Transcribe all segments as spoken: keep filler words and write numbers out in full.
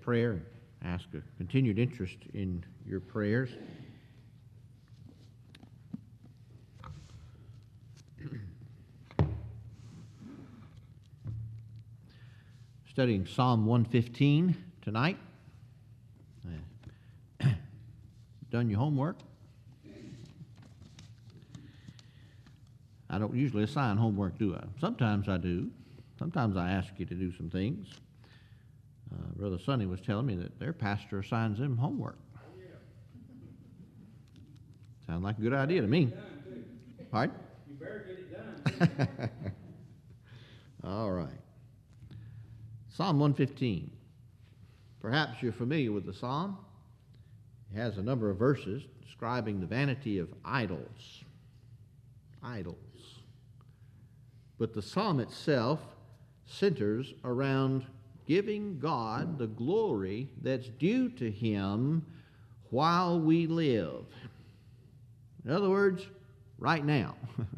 prayer and ask a continued interest in your prayers. Studying Psalm one fifteen tonight. Uh, done your homework? I don't usually assign homework, do I? Sometimes I do. Sometimes I ask you to do some things. Uh, Brother Sonny was telling me that their pastor assigns them homework. Sounds like a good idea to me. Pardon? You better get it done. All right. Psalm one fifteen. Perhaps you're familiar with the psalm. It has a number of verses describing the vanity of idols. Idols. But the psalm itself centers around giving God the glory that's due to Him while we live. In other words, right now.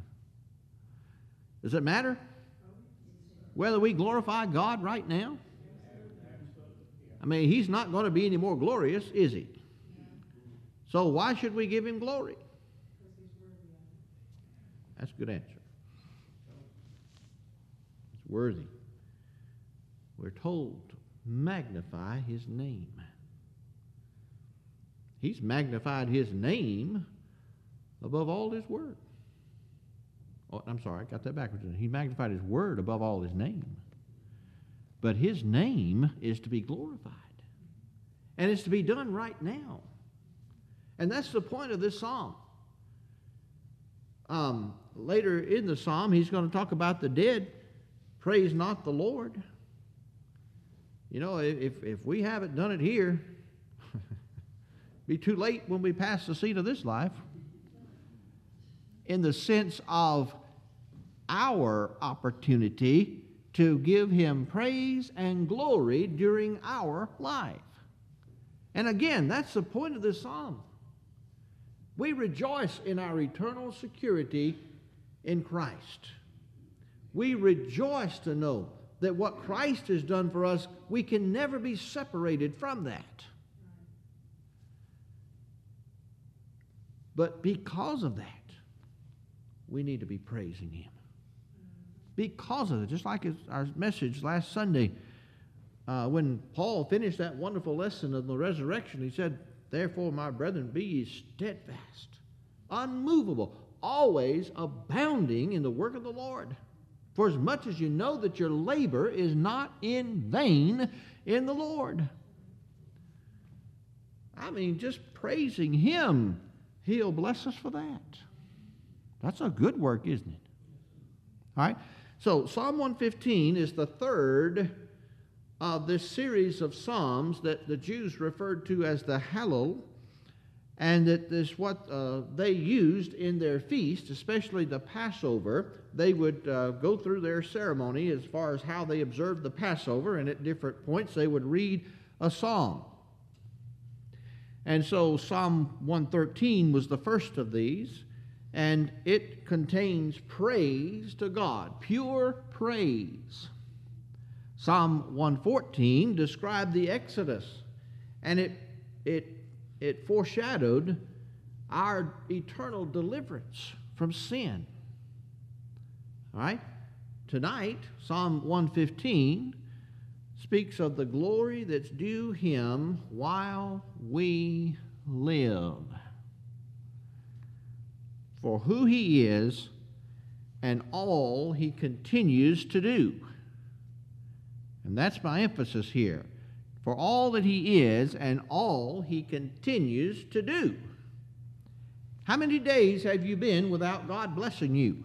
Does it matter whether we glorify God right now? I mean, He's not going to be any more glorious, is He? So why should we give Him glory? That's a good answer. It's worthy. We're told to magnify His name. He's magnified His name above all His word. Oh, I'm sorry, I got that backwards. He magnified His word above all His name. But His name is to be glorified. And it's to be done right now. And that's the point of this psalm. Um, later in the psalm, he's going to talk about the dead. Praise not the Lord. You know, if, if we haven't done it here, be too late when we pass the scene of this life. In the sense of our opportunity to give Him praise and glory during our life. And again, that's the point of this psalm. We rejoice in our eternal security in Christ. We rejoice to know that what Christ has done for us, we can never be separated from that. But because of that, we need to be praising Him. Because of it, just like our message last Sunday, uh, when Paul finished that wonderful lesson of the resurrection, he said, "Therefore, my brethren, be ye steadfast, unmovable, always abounding in the work of the Lord. For as much as you know that your labor is not in vain in the Lord." I mean, just praising Him, He'll bless us for that. That's a good work, isn't it? All right. So Psalm one fifteen is the third of this series of psalms that the Jews referred to as the Hallel, and that is what uh, they used in their feast, especially the Passover. They would uh, go through their ceremony as far as how they observed the Passover, and at different points they would read a psalm. And so Psalm one thirteen was the first of these, and it contains praise to God, pure praise. Psalm one fourteen described the Exodus, and it, it, it foreshadowed our eternal deliverance from sin. All right? Tonight, Psalm one fifteen speaks of the glory that's due Him while we live, for who He is and all He continues to do. And that's my emphasis here. For all that He is and all He continues to do. How many days have you been without God blessing you?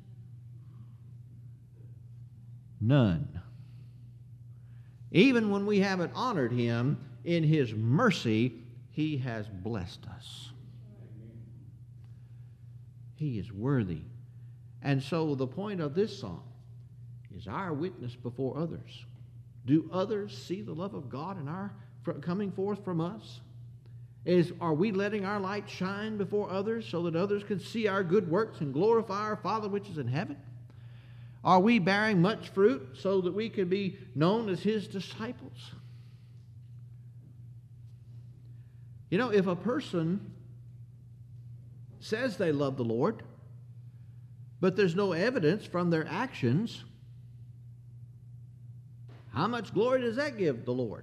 None. Even when we haven't honored Him, in His mercy, He has blessed us. He is worthy. And so the point of this song is our witness before others. Do others see the love of God in our coming forth from us? Is, are we letting our light shine before others so that others can see our good works and glorify our Father which is in heaven? Are we bearing much fruit so that we can be known as His disciples? You know, if a person says they love the Lord, but there's no evidence from their actions, how much glory does that give the Lord?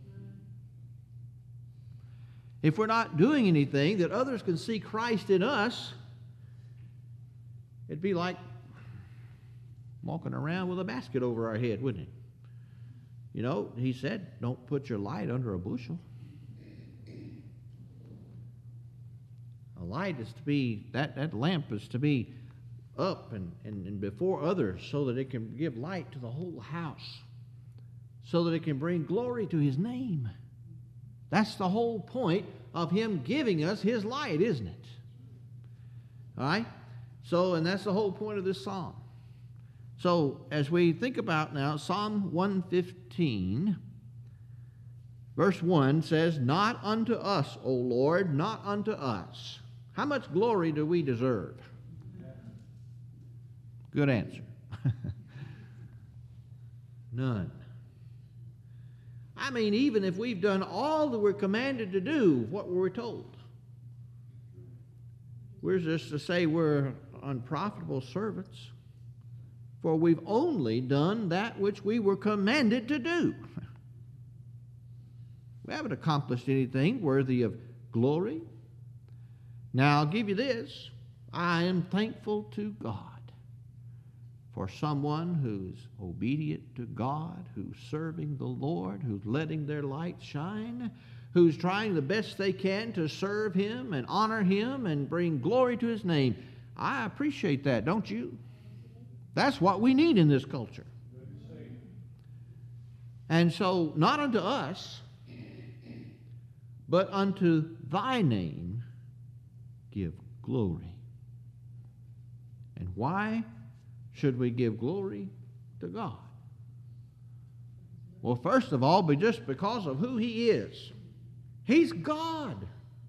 If we're not doing anything that others can see Christ in us, it'd be like walking around with a basket over our head, wouldn't it? You know, he said, don't put your light under a bushel. A light is to be, that, that lamp is to be up and, and, and before others so that it can give light to the whole house, so that it can bring glory to his name. That's the whole point of him giving us his light, isn't it? All right? So, and that's the whole point of this psalm. So, as we think about now, Psalm one fifteen, verse one says, not unto us, O Lord, not unto us. How much glory do we deserve? Good answer. None. I mean, even if we've done all that we're commanded to do, what were we told? We're just to say we're unprofitable servants, for we've only done that which we were commanded to do. We haven't accomplished anything worthy of glory. Now, I'll give you this. I am thankful to God for someone who's obedient to God, who's serving the Lord, who's letting their light shine, who's trying the best they can to serve him and honor him and bring glory to his name. I appreciate that, don't you? That's what we need in this culture. And so, not unto us, but unto thy name give glory. And why should we give glory to God? Well, first of all, but just because of who he is. He's God.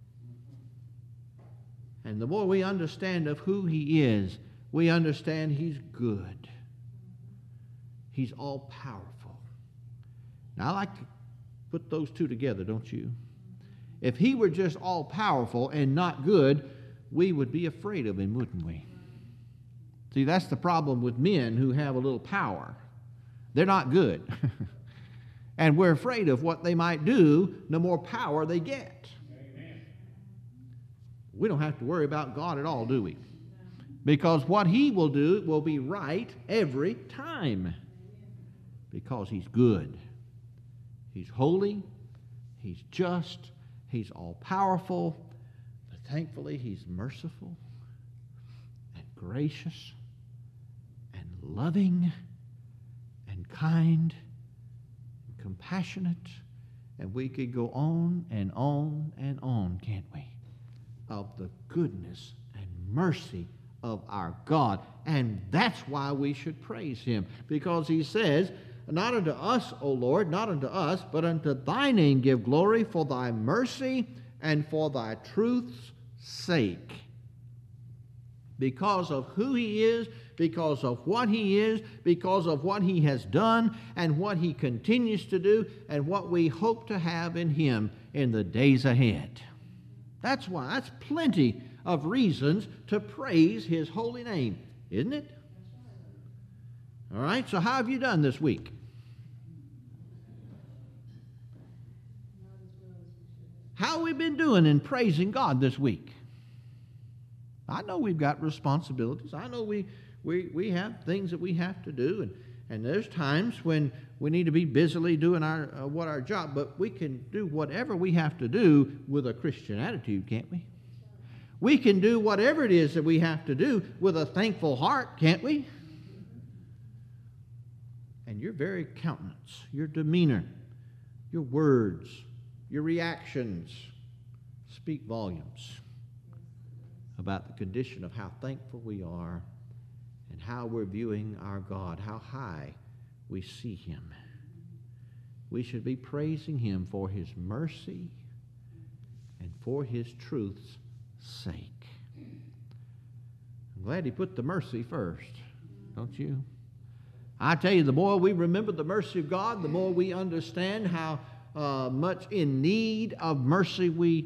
And the more we understand of who he is, we understand he's good. He's all-powerful. Now, I like to put those two together, don't you? If he were just all-powerful and not good, we would be afraid of him, wouldn't we? See, that's the problem with men who have a little power. They're not good. And we're afraid of what they might do the more power they get. Amen. We don't have to worry about God at all, do we? Because what he will do will be right every time. Because he's good. He's holy. He's just. He's all-powerful. But thankfully, he's merciful and gracious and loving and kind and compassionate. And we could go on and on and on, can't we? Of the goodness and mercy of our God. And that's why we should praise him. Because he says, not unto us, O Lord, not unto us, but unto thy name give glory for thy mercy and for thy truth's sake. Because of who he is, because of what he is, because of what he has done and what he continues to do and what we hope to have in him in the days ahead. That's why, that's plenty of reasons to praise his holy name, isn't it? All right, so how have you done this week? How have we been doing in praising God this week? I know we've got responsibilities. I know we, we, we have things that we have to do, and, and there's times when we need to be busily doing our uh, what our job, but we can do whatever we have to do with a Christian attitude, can't we? We can do whatever it is that we have to do with a thankful heart, can't we? And your very countenance, your demeanor, your words, your reactions speak volumes about the condition of how thankful we are and how we're viewing our God, how high we see him. We should be praising him for his mercy and for his truth's sake. I'm glad he put the mercy first, don't you? I tell you, the more we remember the mercy of God, the more we understand how uh, much in need of mercy we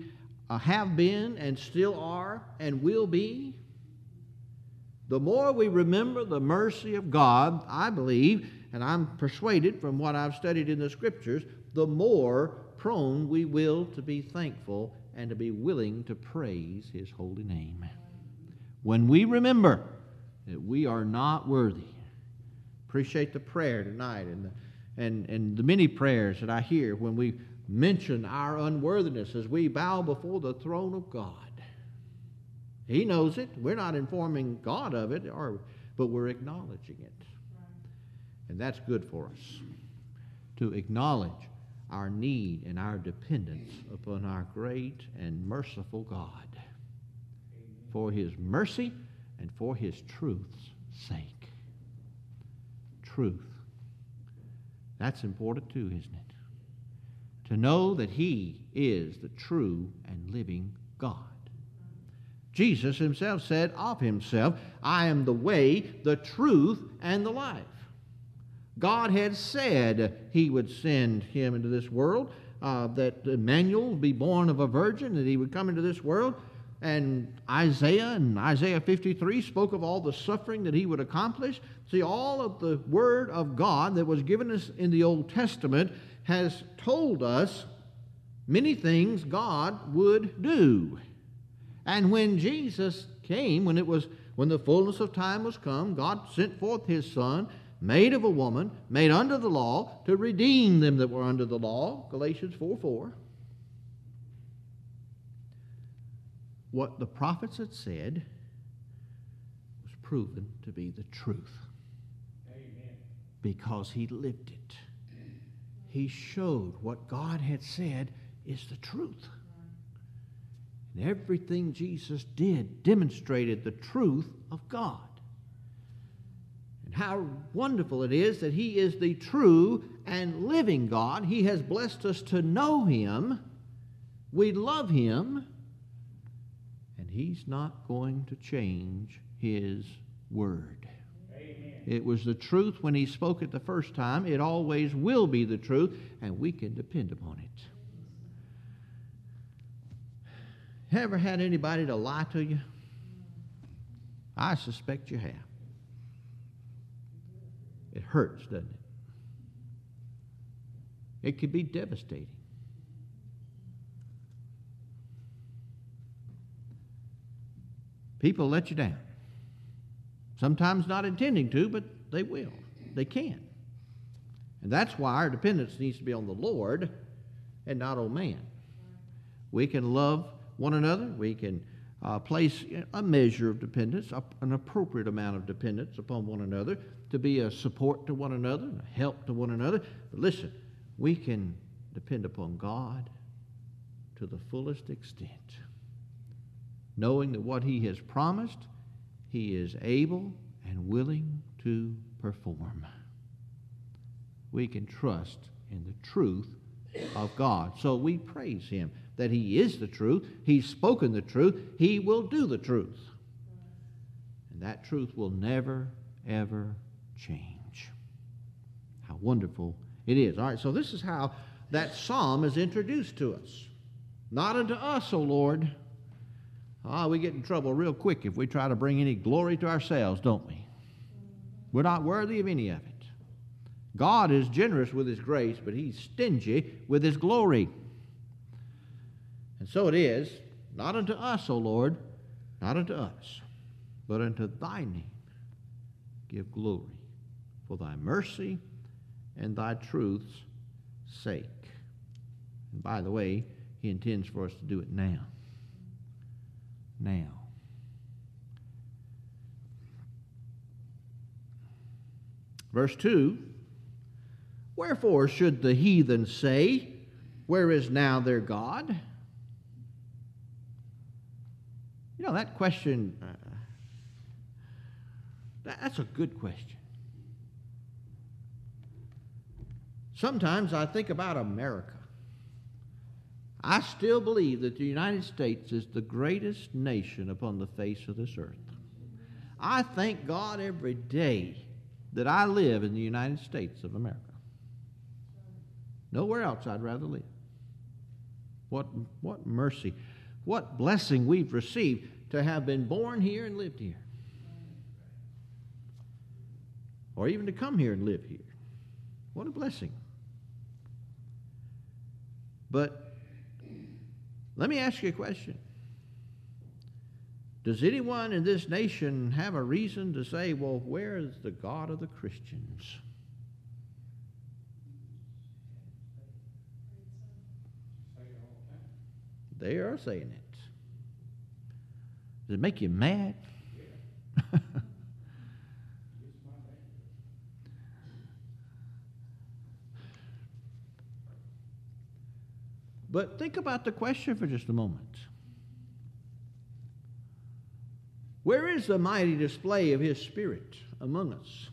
uh, have been and still are and will be, the more we remember the mercy of God, I believe, and I'm persuaded from what I've studied in the Scriptures, the more prone we will to be thankful and to be willing to praise His holy name. When we remember that we are not worthy. Appreciate the prayer tonight and the, and, and the many prayers that I hear when we mention our unworthiness as we bow before the throne of God. He knows it. We're not informing God of it, or, but we're acknowledging it. And that's good for us, to acknowledge our need and our dependence upon our great and merciful God for His mercy and for His truth's sake. Truth. That's important too, isn't it? To know that He is the true and living God. Jesus Himself said of Himself, I am the way, the truth, and the life. God had said He would send Him into this world, uh, that Emmanuel would be born of a virgin, that He would come into this world. And Isaiah and Isaiah fifty-three spoke of all the suffering that He would accomplish. See, all of the Word of God that was given us in the Old Testament has told us many things God would do. And when Jesus came, when it was when the fullness of time was come, God sent forth His Son, made of a woman, made under the law, to redeem them that were under the law, Galatians four four. What the prophets had said was proven to be the truth. Amen. Because He lived it. He showed what God had said is the truth. And everything Jesus did demonstrated the truth of God. And how wonderful it is that He is the true and living God. He has blessed us to know Him. We love Him. And He's not going to change His word. Amen. It was the truth when He spoke it the first time. It always will be the truth, and we can depend upon it. Ever had anybody to lie to you? I suspect you have. It hurts, doesn't it? It could be devastating. People let you down. Sometimes not intending to, but they will. They can. And that's why our dependence needs to be on the Lord and not on man. We can love one another. We can uh, place a measure of dependence, an appropriate amount of dependence upon one another to be a support to one another, a help to one another. But listen, we can depend upon God to the fullest extent, knowing that what He has promised, He is able and willing to perform. We can trust in the truth of God. So we praise Him that He is the truth. He's spoken the truth. He will do the truth. And that truth will never, ever change. How wonderful it is. All right, so this is how that psalm is introduced to us. Not unto us, O Lord. Ah, we get in trouble real quick if we try to bring any glory to ourselves, don't we? We're not worthy of any of it. God is generous with His grace, but He's stingy with His glory. And so it is, not unto us, O Lord, not unto us, but unto Thy name give glory for Thy mercy and Thy truth's sake. And by the way, He intends for us to do it now. Now. Verse two, wherefore should the heathen say, where is now their God? You know, that question, uh, that, that's a good question. Sometimes I think about America. I still believe that the United States is the greatest nation upon the face of this earth. I thank God every day that I live in the United States of America. Nowhere else I'd rather live. What, what mercy. What blessing we've received to have been born here and lived here. Or even to come here and live here. What a blessing. But let me ask you a question. Does anyone in this nation have a reason to say, well, where is the God of the Christians? They are saying it. Does it make you mad? But think about the question for just a moment. Where is the mighty display of His Spirit among us?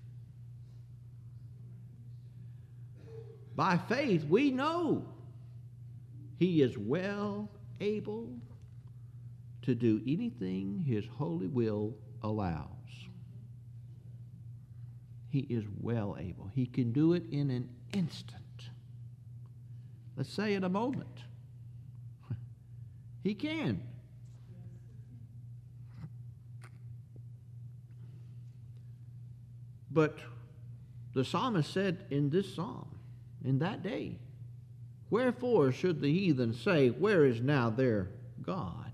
By faith, we know He is well able to do anything His holy will allows. He is well able. He can do it in an instant. Let's say in a moment. He can. But the psalmist said in this psalm, in that day, wherefore should the heathen say, where is now their God?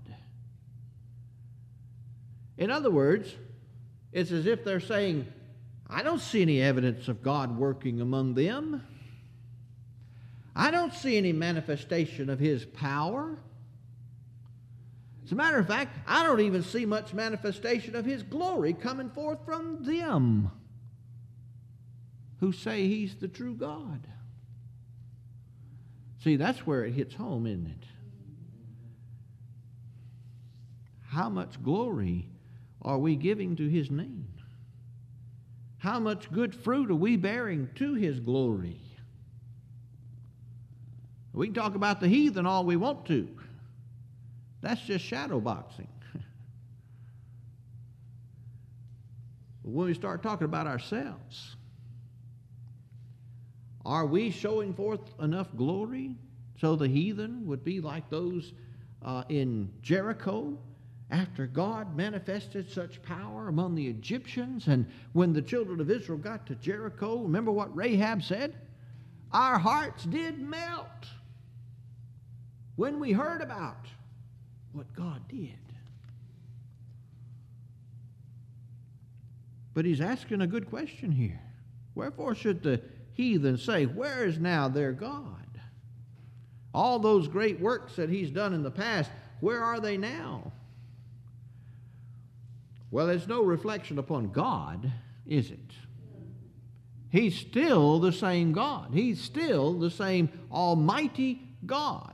In other words, it's as if they're saying, I don't see any evidence of God working among them. I don't see any manifestation of His power. As a matter of fact, I don't even see much manifestation of His glory coming forth from them who say He's the true God. See, that's where it hits home, isn't it? How much glory are we giving to His name? How much good fruit are we bearing to His glory? We can talk about the heathen all we want to. That's just shadow boxing. But when we start talking about ourselves, are we showing forth enough glory so the heathen would be like those uh, in Jericho after God manifested such power among the Egyptians? And when the children of Israel got to Jericho, remember what Rahab said? Our hearts did melt when we heard about what God did. But he's asking a good question here. Wherefore should the heathen say, where is now their God? All those great works that He's done in the past, where are they now? Well, it's no reflection upon God, is it? He's still the same God. He's still the same almighty God.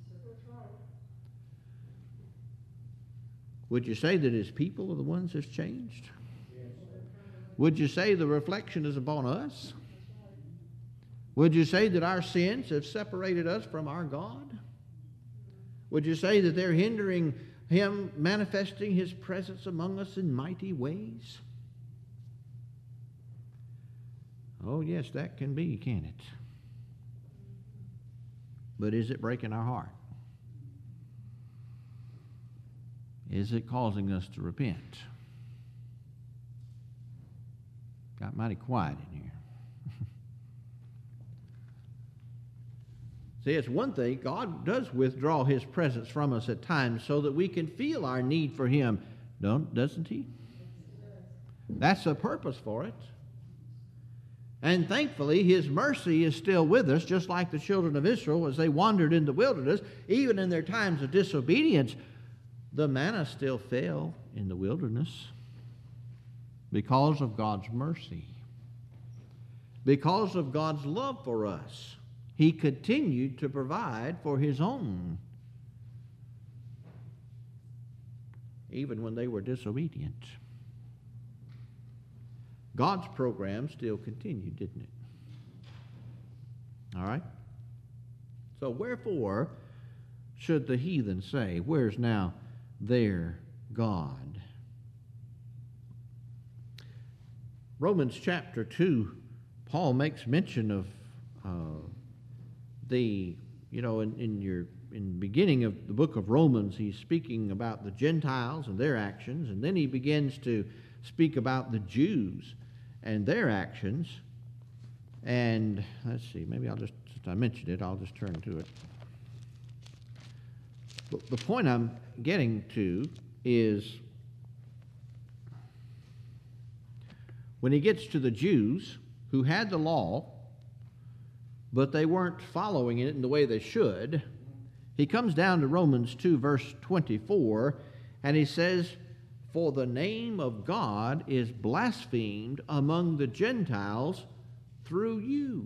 Would you say that His people are the ones that's changed? Would you say the reflection is upon us? Would you say that our sins have separated us from our God? Would you say that they're hindering Him manifesting His presence among us in mighty ways? Oh, yes, that can be, can't it? But is it breaking our heart? Is it causing us to repent? Got mighty quiet in here. See, it's one thing. God does withdraw His presence from us at times so that we can feel our need for Him, don't, doesn't He? That's the purpose for it. And thankfully, His mercy is still with us, just like the children of Israel as they wandered in the wilderness. Even in their times of disobedience, the manna still fell in the wilderness because of God's mercy. Because of God's love for us, He continued to provide for His own, even when they were disobedient. God's program still continued, didn't it? All right? So wherefore should the heathen say, where's now their God? Romans chapter two, Paul makes mention of uh, the you know, in, in your in the beginning of the book of Romans, he's speaking about the Gentiles and their actions, and then he begins to speak about the Jews and their actions. And let's see, maybe I'll just, since I mentioned it, I'll just turn to it. But the point I'm getting to is when he gets to the Jews who had the law, but they weren't following it in the way they should, he comes down to Romans two, verse twenty-four, and he says, "For the name of God is blasphemed among the Gentiles through you."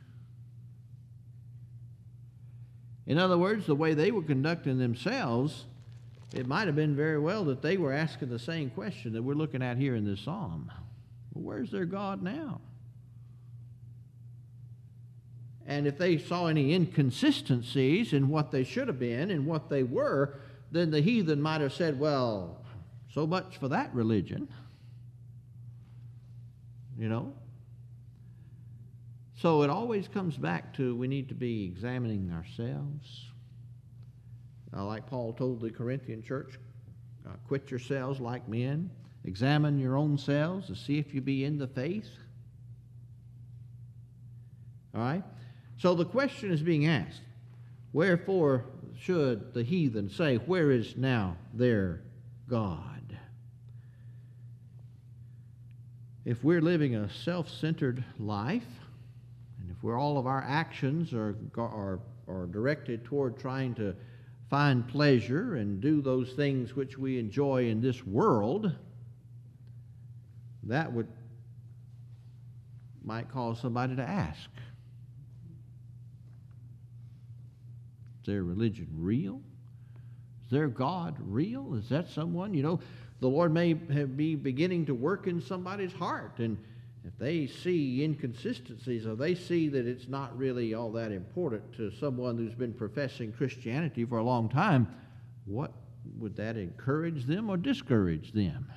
In other words, the way they were conducting themselves, it might have been very well that they were asking the same question that we're looking at here in this psalm. Well, where's their God now? And if they saw any inconsistencies in what they should have been and what they were, then the heathen might have said, well, so much for that religion. You know? So it always comes back to we need to be examining ourselves. Uh, like Paul told the Corinthian church, uh, quit yourselves like men. Examine your own selves to see if you be in the faith. All right? So the question is being asked, wherefore should the heathen say, where is now their God? If we're living a self-centered life, and if we're, all of our actions are, are, are directed toward trying to find pleasure and do those things which we enjoy in this world, that would might cause somebody to ask, is their religion real? Is their God real? Is that someone, you know, the Lord may have, be beginning to work in somebody's heart, and if they see inconsistencies or they see that it's not really all that important to someone who's been professing Christianity for a long time, what would that encourage them or discourage them?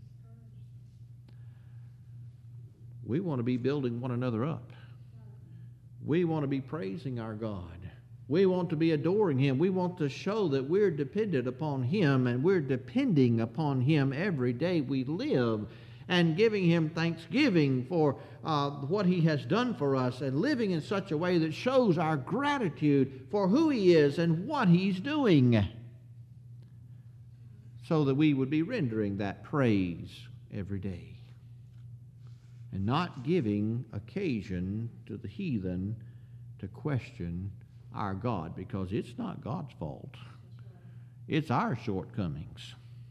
We want to be building one another up. We want to be praising our God. We want to be adoring Him. We want to show that we're dependent upon Him, and we're depending upon Him every day we live, and giving Him thanksgiving for uh, what He has done for us, and living in such a way that shows our gratitude for who He is and what He's doing, so that we would be rendering that praise every day and not giving occasion to the heathen to question our God, because it's not God's fault. It's our shortcomings.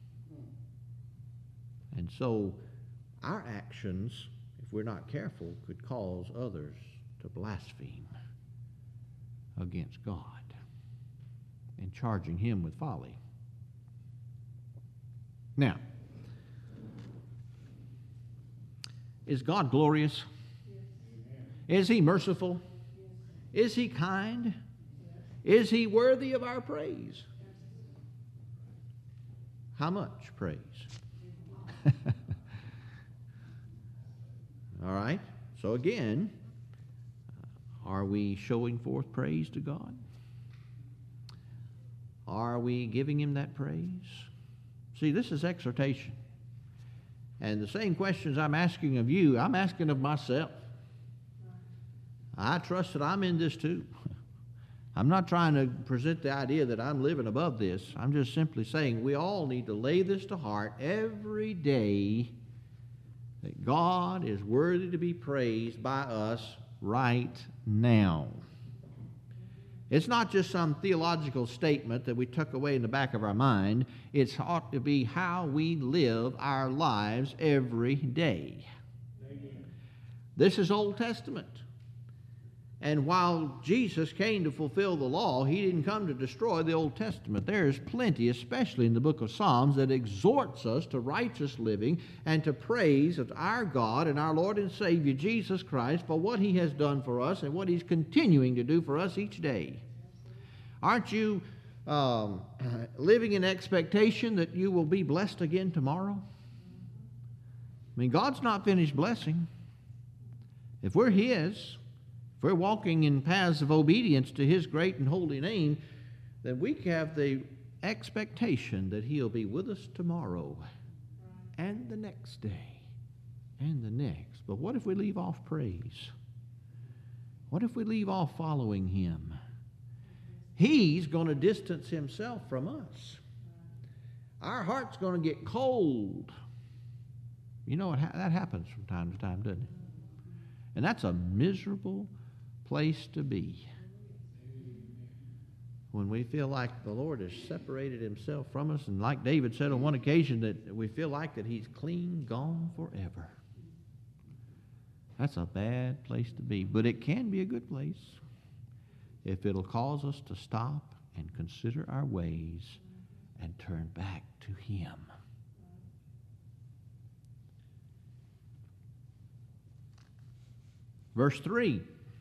And so our actions, if we're not careful, could cause others to blaspheme against God and charging Him with folly. Now, is God glorious? Yes. Is He merciful? Yes. Is He kind? Yes. Is He worthy of our praise? How much praise? All right. So again, are we showing forth praise to God? Are we giving Him that praise? See, this is exhortation. And the same questions I'm asking of you, I'm asking of myself. I trust that I'm in this too. I'm not trying to present the idea that I'm living above this. I'm just simply saying we all need to lay this to heart every day, that God is worthy to be praised by us right now. It's not just some theological statement that we tuck away in the back of our mind. It ought to be how we live our lives every day. Amen. This is Old Testament. And while Jesus came to fulfill the law, He didn't come to destroy the Old Testament. There is plenty, especially in the book of Psalms, that exhorts us to righteous living and to praise of our God and our Lord and Savior Jesus Christ for what He has done for us and what He's continuing to do for us each day. Aren't you um, living in expectation that you will be blessed again tomorrow? I mean, God's not finished blessing. If we're His, if we're walking in paths of obedience to His great and holy name, then we have the expectation that He'll be with us tomorrow and the next day and the next. But what if we leave off praise? What if we leave off following Him? He's going to distance Himself from us. Our heart's going to get cold. You know, ha- that happens from time to time, doesn't it? And that's a miserable place to be. When we feel like the Lord has separated Himself from us, and like David said on one occasion, that we feel like that He's clean gone forever. That's a bad place to be, but it can be a good place if it'll cause us to stop and consider our ways and turn back to Him. Verse three.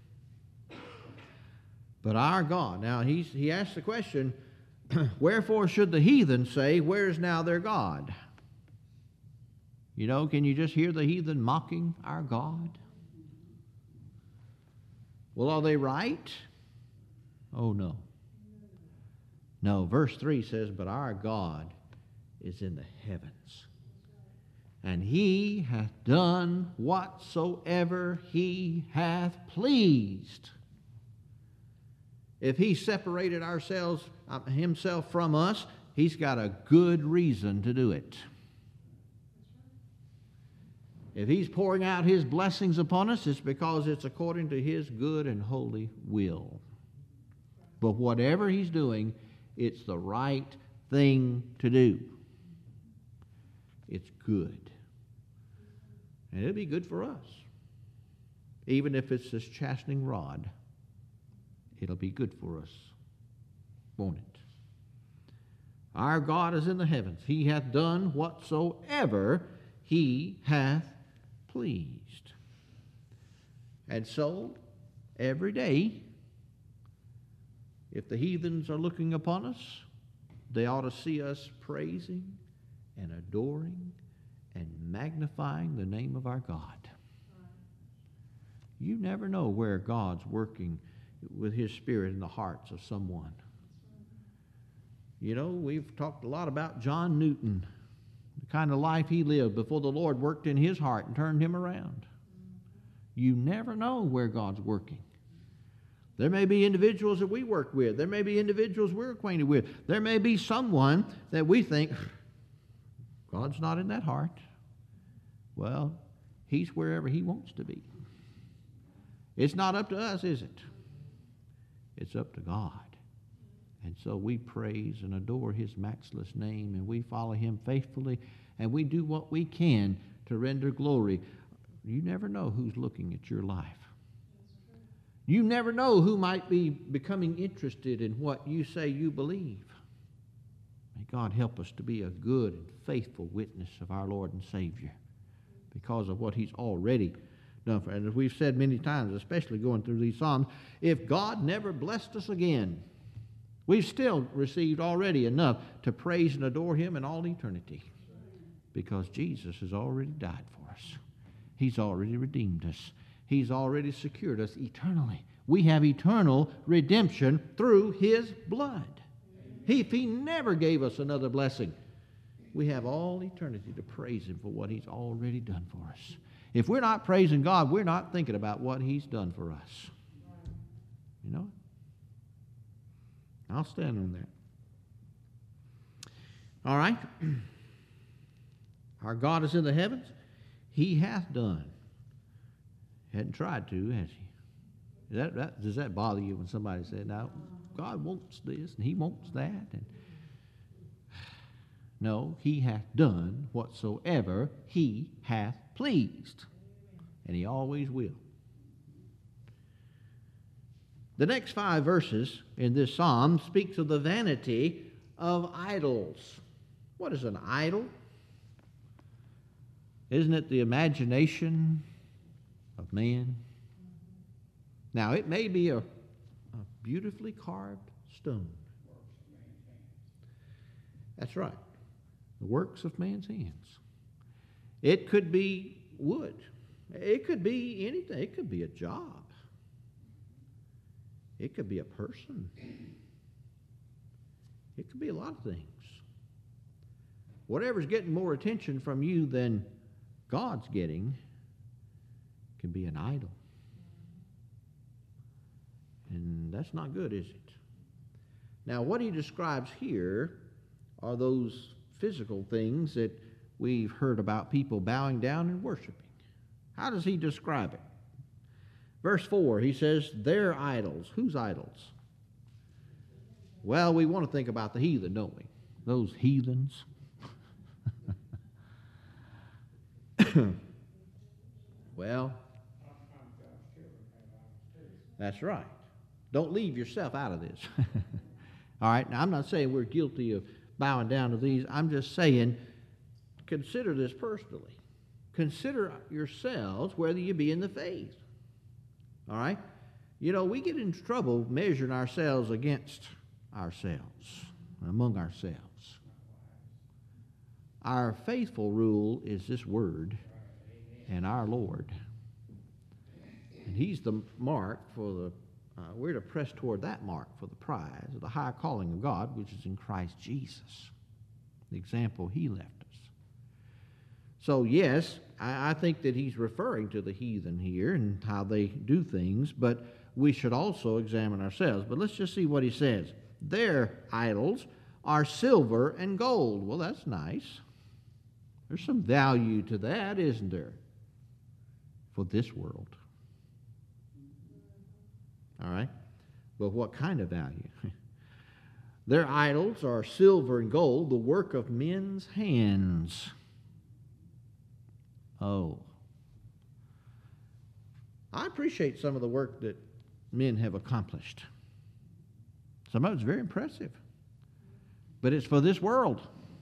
But our God. Now, he's, he asks the question, wherefore should the heathen say, where is now their God? You know, can you just hear the heathen mocking our God? Well, are they right? Oh, no. No, verse three says, but our God is in the heavens, and He hath done whatsoever He hath pleased. If He separated ourselves, uh, Himself from us, He's got a good reason to do it. If He's pouring out His blessings upon us, it's because it's according to His good and holy will. But whatever He's doing, it's the right thing to do. It's good. And it'll be good for us. Even if it's this chastening rod, it'll be good for us, won't it? Our God is in the heavens. He hath done whatsoever He hath pleased. And so, every day, if the heathens are looking upon us, they ought to see us praising and adoring and magnifying the name of our God. You never know where God's working with His Spirit in the hearts of someone. You know, we've talked a lot about John Newton, the kind of life he lived before the Lord worked in his heart and turned him around. You never know where God's working. There may be individuals that we work with. There may be individuals we're acquainted with. There may be someone that we think, God's not in that heart. Well, He's wherever He wants to be. It's not up to us, is it? It's up to God. And so we praise and adore His matchless name, and we follow Him faithfully, and we do what we can to render glory. You never know who's looking at your life. You never know who might be becoming interested in what you say you believe. May God help us to be a good and faithful witness of our Lord and Savior because of what He's already done for us. And as we've said many times, especially going through these Psalms, if God never blessed us again, we've still received already enough to praise and adore Him in all eternity because Jesus has already died for us. He's already redeemed us. He's already secured us eternally. We have eternal redemption through His blood. He, if He never gave us another blessing, we have all eternity to praise Him for what He's already done for us. If we're not praising God, we're not thinking about what He's done for us. You know? I'll stand on that. All right. Our God is in the heavens. He hath done. Hadn't tried to, has He? Does that, that, does that bother you when somebody said, now, God wants this and He wants that? And no, He hath done whatsoever He hath pleased. And He always will. The next five verses in this psalm speaks of the vanity of idols. What is an idol? Isn't it the imagination of man? Now, it may be a, a beautifully carved stone. That's right. The works of man's hands. It could be wood. It could be anything. It could be a job. It could be a person. It could be a lot of things. Whatever's getting more attention from you than God's getting can be an idol. And that's not good, is it? Now, what he describes here are those physical things that we've heard about people bowing down and worshiping. How does he describe it? Verse four, he says, their idols. Whose idols? Well, we want to think about the heathen, don't we? Those heathens. Well, that's right. Don't leave yourself out of this. All right, now I'm not saying we're guilty of bowing down to these. I'm just saying, consider this personally. Consider yourselves whether you be in the faith. All right? You know, we get into trouble measuring ourselves against ourselves, among ourselves. Our faithful rule is this word and our Lord. And he's the mark for the, uh, we're to press toward that mark for the prize of the high calling of God, which is in Christ Jesus, the example he left us. So, yes, I, I think that he's referring to the heathen here and how they do things, but we should also examine ourselves. But let's just see what he says. Their idols are silver and gold. Well, that's nice. There's some value to that, isn't there? For this world. All right? But what kind of value? Their idols are silver and gold, the work of men's hands. Oh. I appreciate some of the work that men have accomplished. Some of it's very impressive. But it's for this world.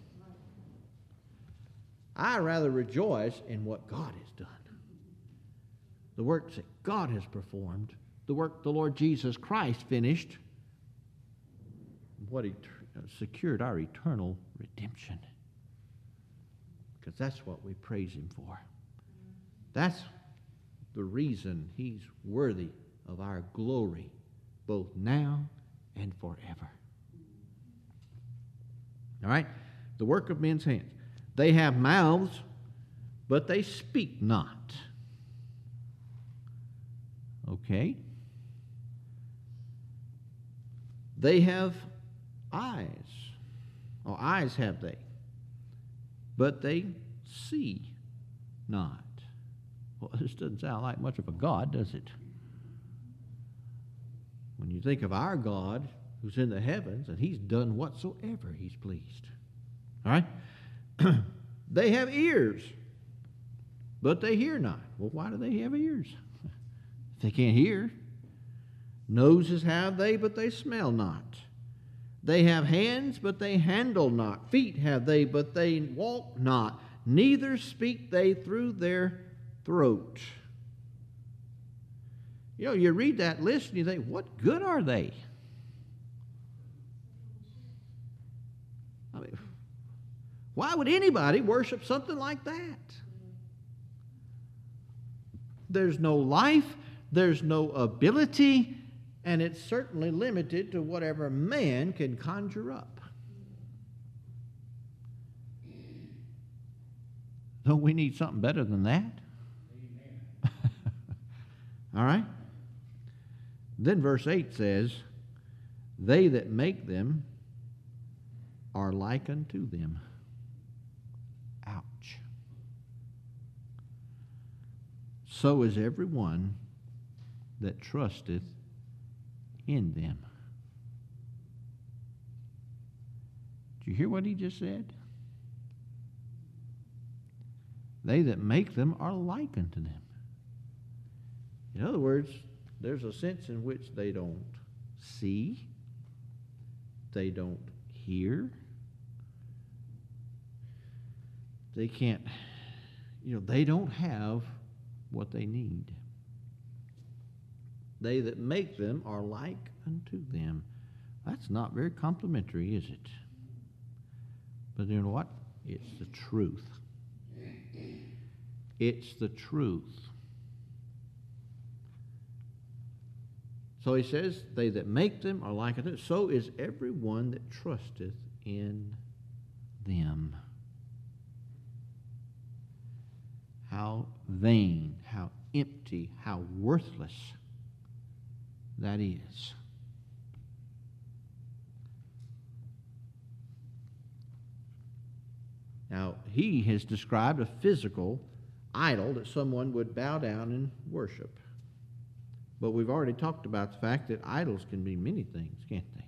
I rather rejoice in what God has done. The works that God has performed, the work the Lord Jesus Christ finished, what he secured our eternal redemption. Because that's what we praise him for. That's the reason he's worthy of our glory, both now and forever. All right? The work of men's hands. They have mouths, but they speak not. Okay? They have eyes. Or eyes have they, but they see not. Well, this doesn't sound like much of a God, does it? When you think of our God who's in the heavens and he's done whatsoever he's pleased. All right? They have ears, but they hear not. Well, why do they have ears? If they can't hear. Noses have they, but they smell not. They have hands, but they handle not. Feet have they, but they walk not. Neither speak they through their throat. You know, you read that list and you think, what good are they? I mean, why would anybody worship something like that? There's no life, there's no ability, and it's certainly limited to whatever man can conjure up. Don't we need something better than that? All right? Then verse eight says, they that make them are like unto them. Ouch. So is every one that trusteth in them. Did you hear what he just said? They that make them are like unto them. In other words, there's a sense in which they don't see, they don't hear, they can't, you know, they don't have what they need. They that make them are like unto them. That's not very complimentary, is it? But you know what? It's the truth. It's the truth. So he says, they that make them are like unto, so is every one that trusteth in them. How vain, how empty, how worthless that is. Now, he has described a physical idol that someone would bow down and worship. But we've already talked about the fact that idols can be many things, can't they?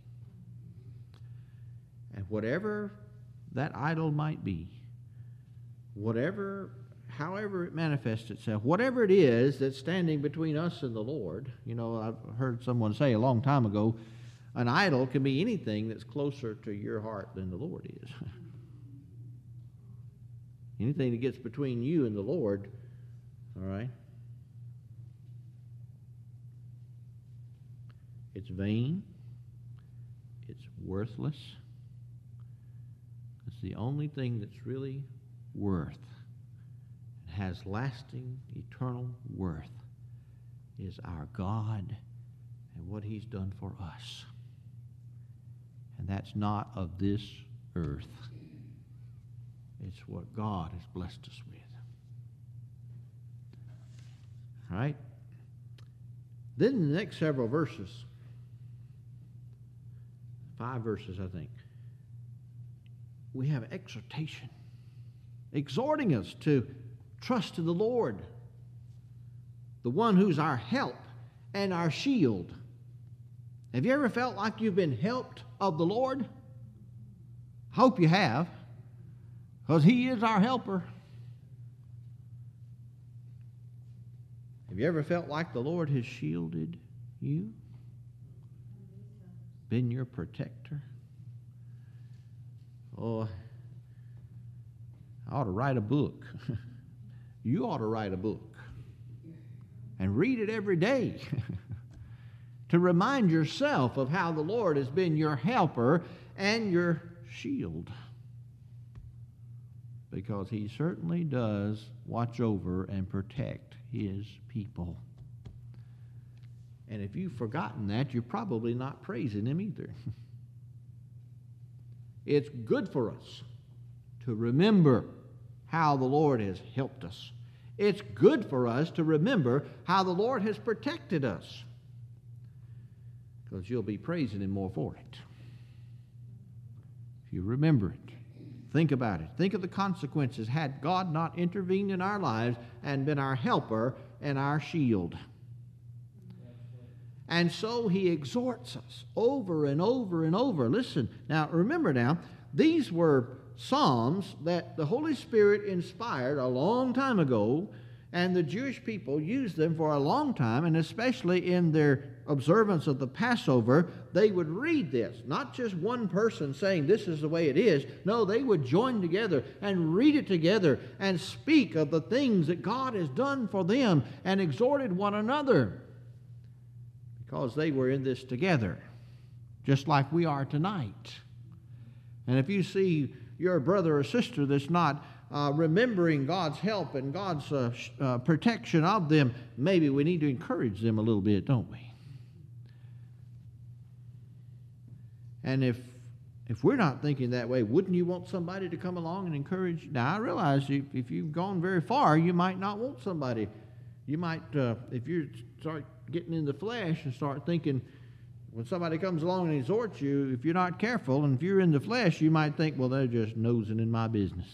And whatever that idol might be, whatever, however it manifests itself, whatever it is that's standing between us and the Lord, you know, I've heard someone say a long time ago, an idol can be anything that's closer to your heart than the Lord is. Anything that gets between you and the Lord, all right? It's vain. It's worthless. It's the only thing that's really worth, has lasting, eternal worth, is our God and what He's done for us. And that's not of this earth. It's what God has blessed us with. All right? Then in the next several verses, five verses, I think, we have exhortation, exhorting us to trust in the Lord, the one who's our help and our shield. Have you ever felt like you've been helped of the Lord? I hope you have, because He is our helper. Have you ever felt like the Lord has shielded you? Been your protector? Oh, I ought to write a book. You ought to write a book and read it every day to remind yourself of how the Lord has been your helper and your shield. Because He certainly does watch over and protect His people. And if you've forgotten that, you're probably not praising Him either. It's good for us to remember how the Lord has helped us. It's good for us to remember how the Lord has protected us, because you'll be praising Him more for it. If you remember it, think about it. Think of the consequences had God not intervened in our lives and been our helper and our shield. And so He exhorts us over and over and over. Listen, now remember now, these were Psalms that the Holy Spirit inspired a long time ago, and the Jewish people used them for a long time, and especially in their observance of the Passover, they would read this. Not just one person saying this is the way it is. No, they would join together and read it together and speak of the things that God has done for them and exhorted one another, because they were in this together, just like we are tonight. And if you see your brother or sister that's not uh, remembering God's help and God's uh, sh- uh, protection of them, maybe we need to encourage them a little bit, don't we? And if if we're not thinking that way, wouldn't you want somebody to come along and encourage you? Now, I realize if, if you've gone very far, you might not want somebody. You might, uh, if you start getting in the flesh and start thinking, when somebody comes along and exhorts you, if you're not careful, and if you're in the flesh, you might think, well, they're just nosing in my business.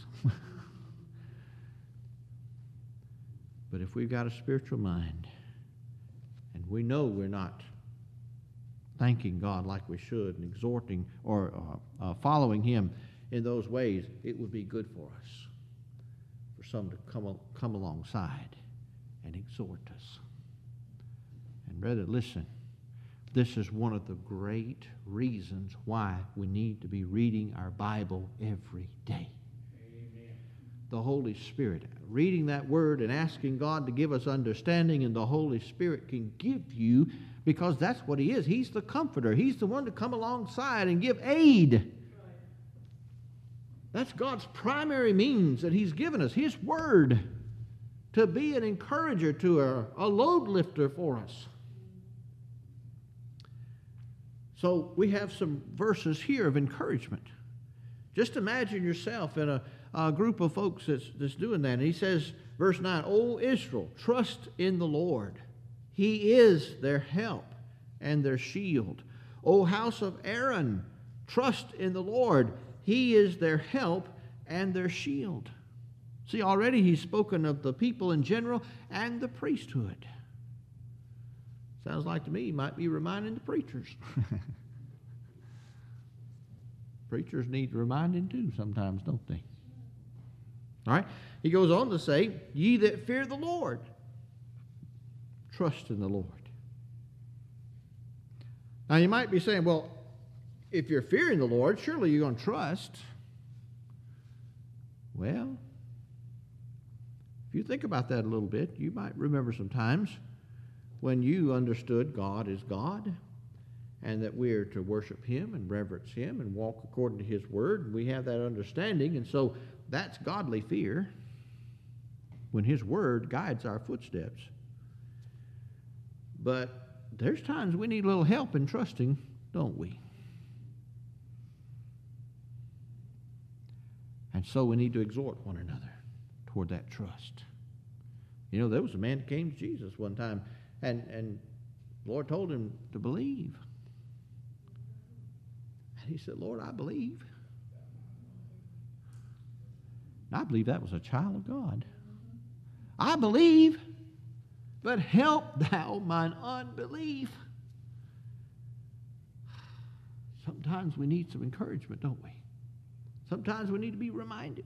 But if we've got a spiritual mind, and we know we're not thanking God like we should, and exhorting or uh, uh, following Him in those ways, it would be good for us for some to come, come alongside and exhort us. And brother, listen. This is one of the great reasons why we need to be reading our Bible every day. Amen. The Holy Spirit, reading that Word and asking God to give us understanding, and the Holy Spirit can give you, because that's what He is. He's the comforter. He's the one to come alongside and give aid. Right. That's God's primary means that He's given us, His Word, to be an encourager to a, a load lifter for us. So we have some verses here of encouragement. Just imagine yourself in a, a group of folks that's, that's doing that. And he says, verse nine, O Israel, trust in the Lord. He is their help and their shield. O house of Aaron, trust in the Lord. He is their help and their shield. See, already he's spoken of the people in general and the priesthood. Sounds like to me he might be reminding the preachers. Preachers need reminding too sometimes, don't they? All right. He goes on to say, ye that fear the Lord, trust in the Lord. Now you might be saying, well, if you're fearing the Lord, surely you're going to trust. Well, if you think about that a little bit, you might remember some times when you understood God is God and that we are to worship Him and reverence Him and walk according to His Word. And we have that understanding, and so that's godly fear when His Word guides our footsteps. But there's times we need a little help in trusting, don't we? And so we need to exhort one another toward that trust. You know, there was a man that came to Jesus one time, and, and the Lord told him to believe. And he said, Lord, I believe. And I believe that was a child of God. I believe, but help thou mine unbelief. Sometimes we need some encouragement, don't we? Sometimes we need to be reminded.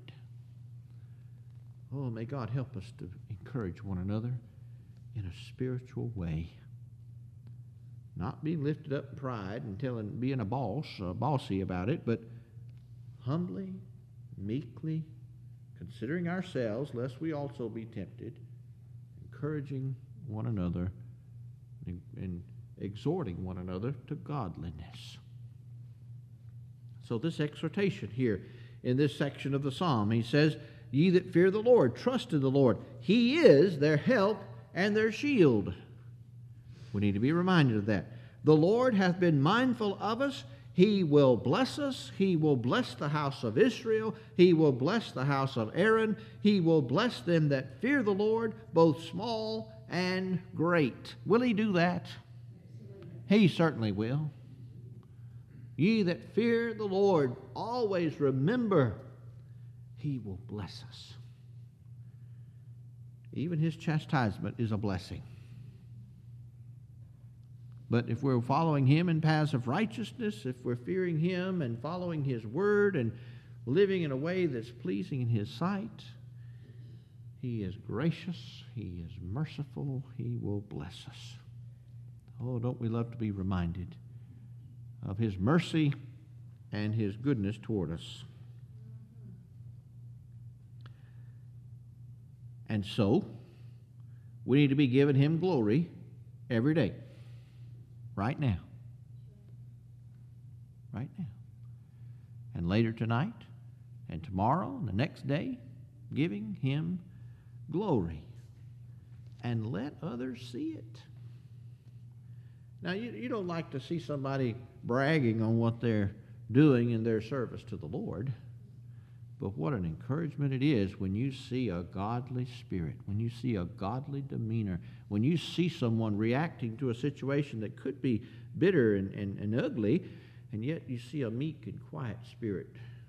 Oh, may God help us to encourage one another in a spiritual way. Not being lifted up in pride and telling, being a boss, uh, bossy about it, but humbly, meekly, considering ourselves, lest we also be tempted, encouraging one another and, and exhorting one another to godliness. So this exhortation here in this section of the psalm, he says, ye that fear the Lord, trust in the Lord. He is their help and their shield. We need to be reminded of that. The Lord hath been mindful of us. He will bless us. He will bless the house of Israel. He will bless the house of Aaron. He will bless them that fear the Lord, both small and great. Will He do that? He certainly will. Ye that fear the Lord, always remember He will bless us. Even His chastisement is a blessing. But if we're following Him in paths of righteousness, if we're fearing Him and following His word and living in a way that's pleasing in His sight, He is gracious, He is merciful, He will bless us. Oh, don't we love to be reminded of His mercy and His goodness toward us. And so, we need to be giving Him glory every day. Right now. Right now. And later tonight, and tomorrow, and the next day, giving Him glory. And let others see it. Now, you, you don't like to see somebody bragging on what they're doing in their service to the Lord. But what an encouragement it is when you see a godly spirit, when you see a godly demeanor, when you see someone reacting to a situation that could be bitter and, and, and ugly, and yet you see a meek and quiet spirit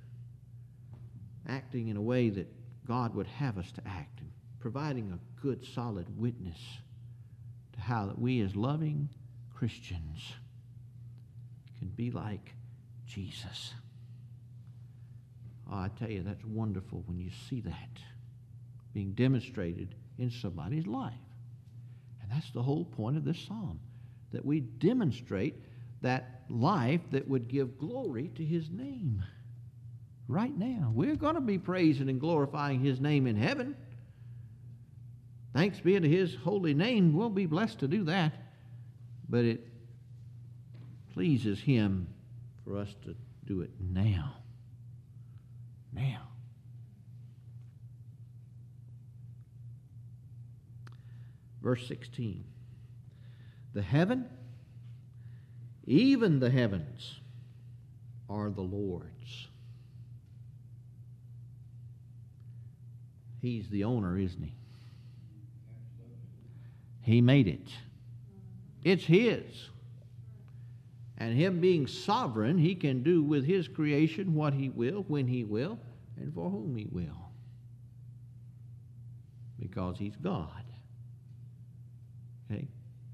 acting in a way that God would have us to act, and providing a good, solid witness to how that we as loving Christians can be like Jesus. Oh, I tell you, that's wonderful when you see that being demonstrated in somebody's life. And that's the whole point of this psalm, that we demonstrate that life that would give glory to His name. Right now, we're going to be praising and glorifying His name in heaven. Thanks be to His holy name. We'll be blessed to do that. But it pleases Him for us to do it now. Now. Verse sixteen. The heaven even the heavens are the Lord's. He's the owner, isn't he? He made it. It's his. And him being sovereign, he can do with his creation what he will, when he will, and for whom he will. Because he's God. Okay?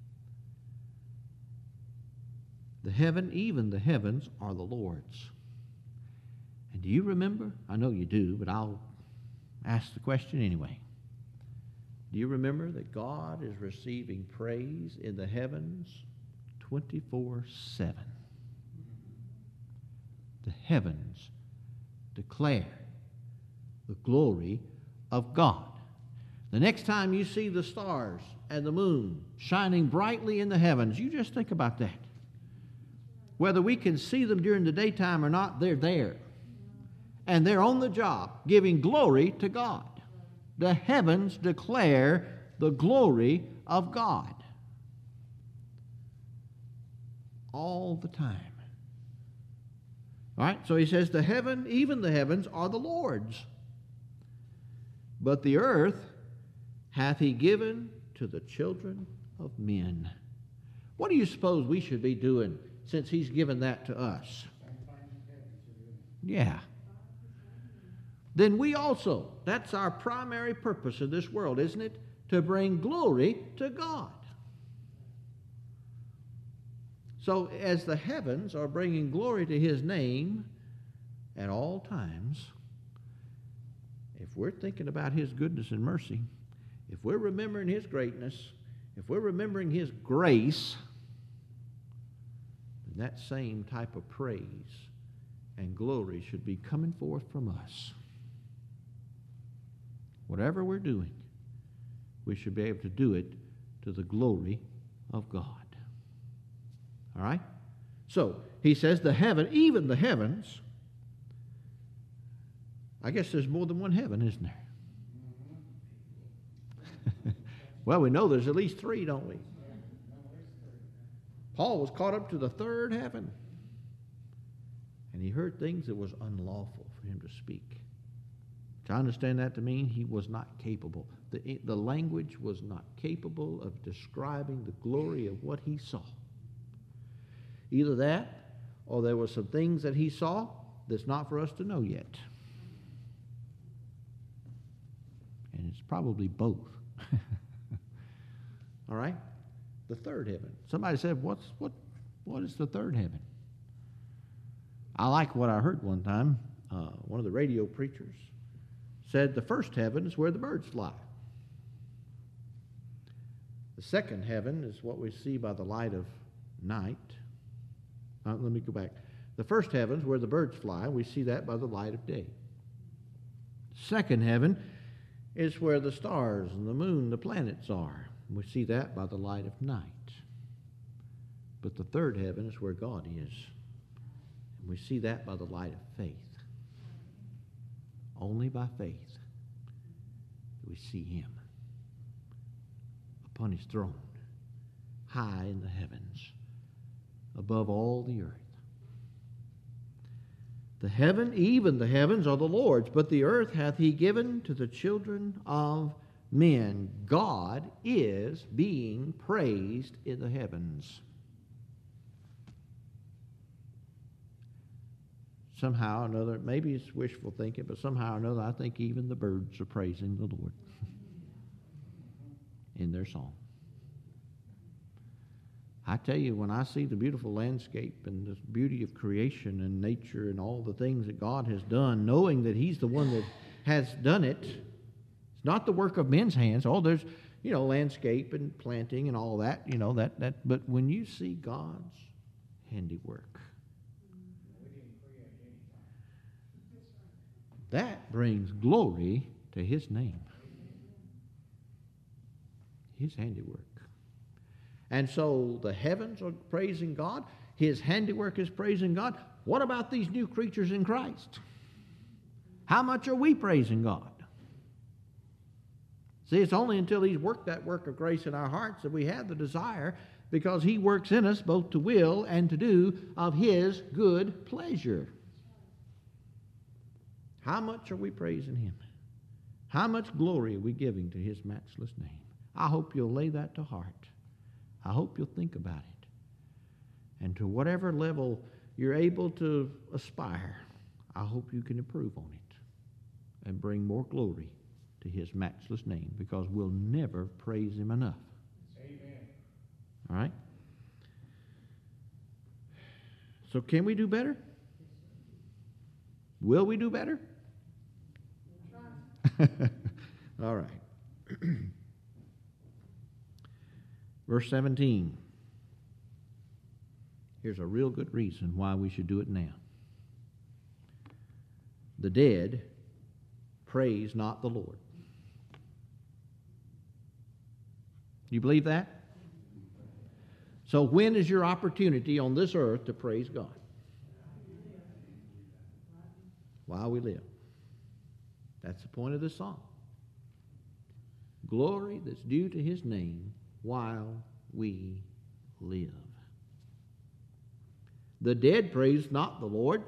The heaven, even the heavens, are the Lord's. And do you remember? I know you do, but I'll ask the question anyway. Do you remember that God is receiving praise in the heavens twenty-four seven? The heavens declare the glory of God. The next time you see the stars and the moon shining brightly in the heavens, you just think about that. Whether we can see them during the daytime or not, they're there. And they're on the job, giving glory to God. The heavens declare the glory of God. All the time. All right, so he says, the heaven, even the heavens, are the Lord's. But the earth hath he given to the children of men. What do you suppose we should be doing since he's given that to us? Yeah. Then we also, that's our primary purpose in this world, isn't it? To bring glory to God. So as the heavens are bringing glory to his name at all times, if we're thinking about his goodness and mercy, if we're remembering his greatness, if we're remembering his grace, then that same type of praise and glory should be coming forth from us. Whatever we're doing, we should be able to do it to the glory of God. All right? So, he says the heaven, even the heavens, I guess there's more than one heaven, isn't there? Well, we know there's at least three, don't we? Paul was caught up to the third heaven. And he heard things that was unlawful for him to speak. To understand that to mean he was not capable. The, the language was not capable of describing the glory of what he saw. Either that, or there were some things that he saw that's not for us to know yet. And it's probably both. All right? The third heaven. Somebody said, What's, what, what is the third heaven? I like what I heard one time. Uh, one of the radio preachers said the first heaven is where the birds fly. The second heaven is what we see by the light of night. Uh, let me go back. The first heaven is where the birds fly. We see that by the light of day. Second heaven is where the stars and the moon, the planets are. We see that by the light of night. But the third heaven is where God is. And we see that by the light of faith. Only by faith do we see him upon his throne, high in the heavens, above all the earth. The heaven, even the heavens, are the Lord's, but the earth hath he given to the children of men. God is being praised in the heavens. Somehow or another, maybe it's wishful thinking, but somehow or another, I think even the birds are praising the Lord in their song. I tell you, when I see the beautiful landscape and the beauty of creation and nature and all the things that God has done, knowing that he's the one that has done it, it's not the work of men's hands. Oh, there's, you know, landscape and planting and all that, you know, that, that. But when you see God's handiwork, that brings glory to his name. His handiwork. And so the heavens are praising God. His handiwork is praising God. What about these new creatures in Christ? How much are we praising God? See, it's only until he's worked that work of grace in our hearts that we have the desire because He works in us both to will and to do of His good pleasure. How much are we praising Him? How much glory are we giving to His matchless name? I hope you'll lay that to heart. I hope you'll think about it. And to whatever level you're able to aspire, I hope you can improve on it and bring more glory to His matchless name, because we'll never praise Him enough. Amen. All right? So can we do better? Will we do better? All right. Verse seventeen. Here's a real good reason why we should do it now. The dead praise not the Lord. You believe that? So when is your opportunity on this earth to praise God? While we live. That's the point of this song. Glory that's due to His name while we live. The dead praise not the Lord.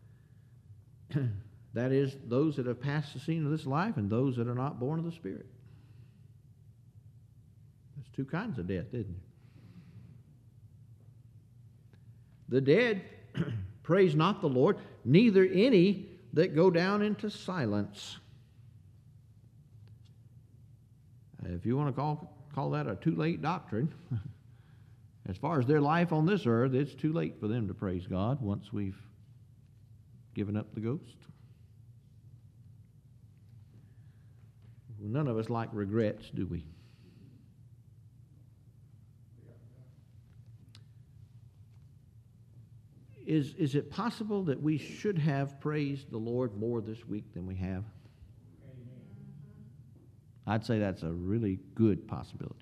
That is, those that have passed the scene of this life and those that are not born of the Spirit. There's two kinds of death, isn't there? The dead praise not the Lord, neither any that go down into silence. If you want to call, call that a too late doctrine, as far as their life on this earth, it's too late for them to praise God once we've given up the ghost. None of us like regrets, do we? Is, is it possible that we should have praised the Lord more this week than we have? I'd say that's a really good possibility.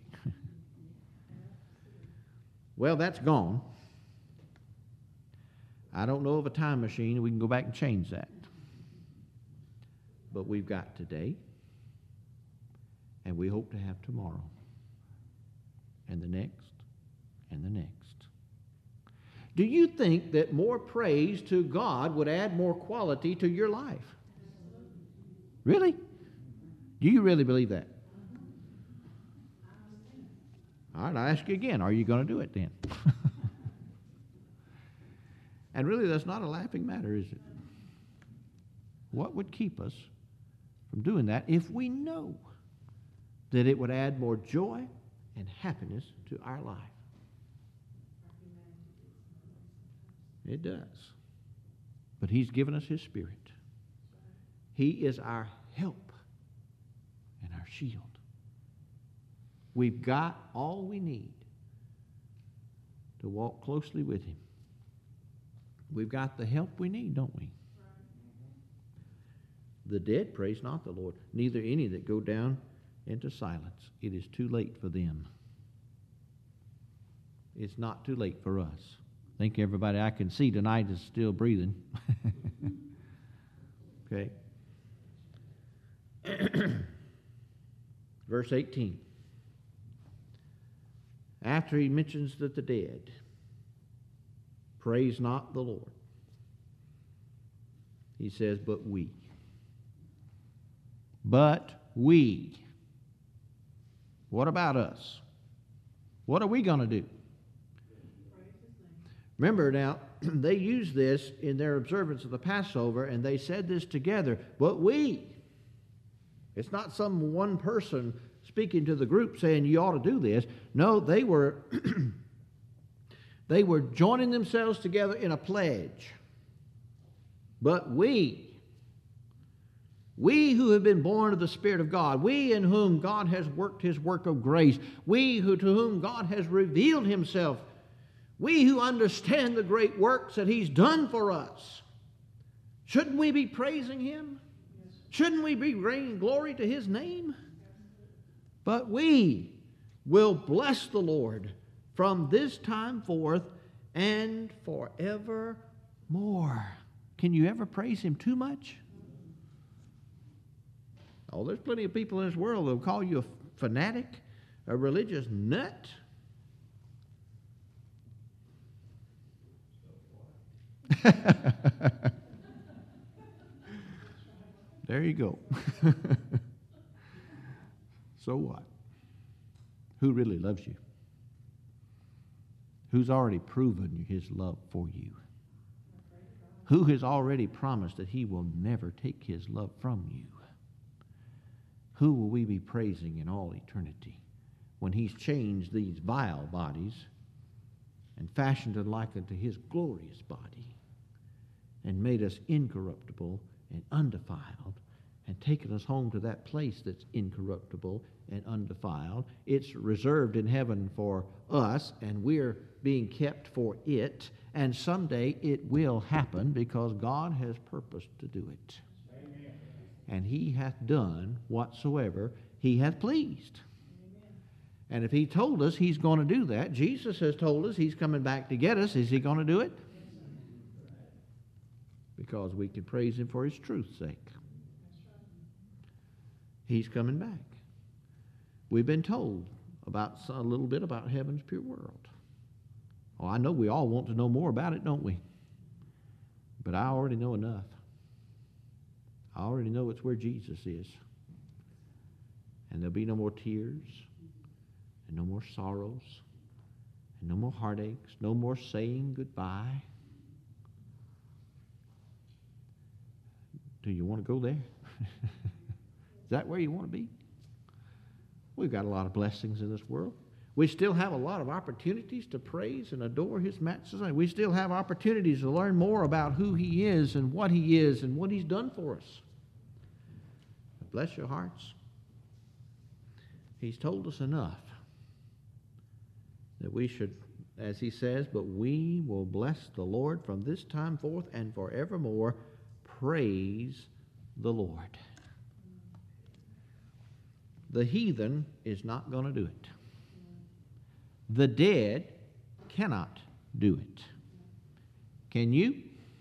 Well, that's gone. I don't know of a time machine we can go back and change that. But we've got today, and we hope to have tomorrow, and the next, and the next. Do you think that more praise to God would add more quality to your life? Really? Do you really believe that? All right, I ask you again, are you going to do it then? And really, that's not a laughing matter, is it? What would keep us from doing that if we know that it would add more joy and happiness to our life? It does. But He's given us His Spirit. He is our help and our shield. We've got all we need to walk closely with Him. We've got the help we need, don't we? The dead praise not the Lord, neither any that go down into silence. It is too late for them. It's not too late for us. I think everybody I can see tonight is still breathing. Okay. Verse eighteen. After he mentions that the dead praise not the Lord, he says, but we. But we. What about us? What are we going to do? Remember now, they used this in their observance of the Passover, and they said this together, but we. It's not some one person speaking to the group saying you ought to do this. No, they were they were joining themselves together in a pledge. But we, we who have been born of the Spirit of God, we in whom God has worked His work of grace, we who to whom God has revealed Himself, we who understand the great works that He's done for us, shouldn't we be praising Him? Shouldn't we be bringing glory to His name? But we will bless the Lord from this time forth and forevermore. Can you ever praise Him too much? Oh, there's plenty of people in this world that will call you a fanatic, a religious nut. There you go. So what? Who really loves you? Who's already proven his love for you? Who has already promised that he will never take his love from you? Who will we be praising in all eternity when he's changed these vile bodies and fashioned it like unto his glorious body and made us incorruptible and undefiled and taken us home to that place that's incorruptible and undefiled? It's reserved in heaven for us, and we're being kept for it, and someday it will happen because God has purposed to do it. Amen. And he hath done whatsoever he hath pleased. And if he told us he's going to do that, Jesus has told us he's coming back to get us, is he going to do it? Because we can praise him for his truth's sake. He's coming back. We've been told about a little bit about heaven's pure world. Oh, I know we all want to know more about it, don't we? But I already know enough. I already know it's where Jesus is. And there'll be no more tears, and no more sorrows, and no more heartaches, no more saying goodbye. Do you want to go there? Is that where you want to be? We've got a lot of blessings in this world. We still have a lot of opportunities to praise and adore his matchless name. We still have opportunities to learn more about who he is and what he is and what he's done for us. Bless your hearts. He's told us enough that we should, as he says, but we will bless the Lord from this time forth and forevermore. Praise the Lord. The heathen is not going to do it. The dead cannot do it. Can you?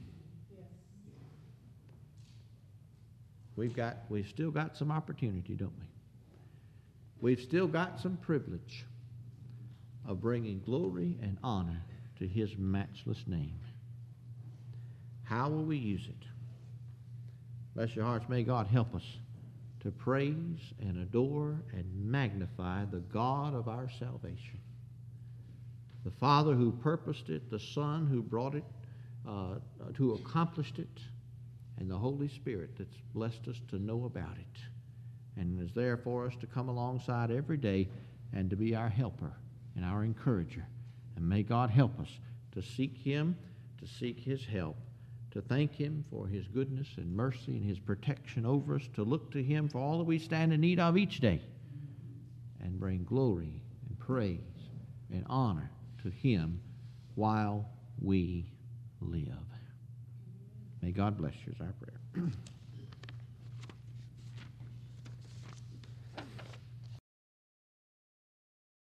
We've got, we've still got some opportunity, don't we? We've still got some privilege of bringing glory and honor to his matchless name. How will we use it? Bless your hearts. May God help us to praise and adore and magnify the God of our salvation. The Father who purposed it, the Son who brought it, uh, who accomplished it, and the Holy Spirit that's blessed us to know about it and is there for us to come alongside every day and to be our helper and our encourager. And may God help us to seek him, to seek his help, to thank him for his goodness and mercy and his protection over us, to look to him for all that we stand in need of each day, and bring glory and praise and honor to him while we live. May God bless you is our prayer.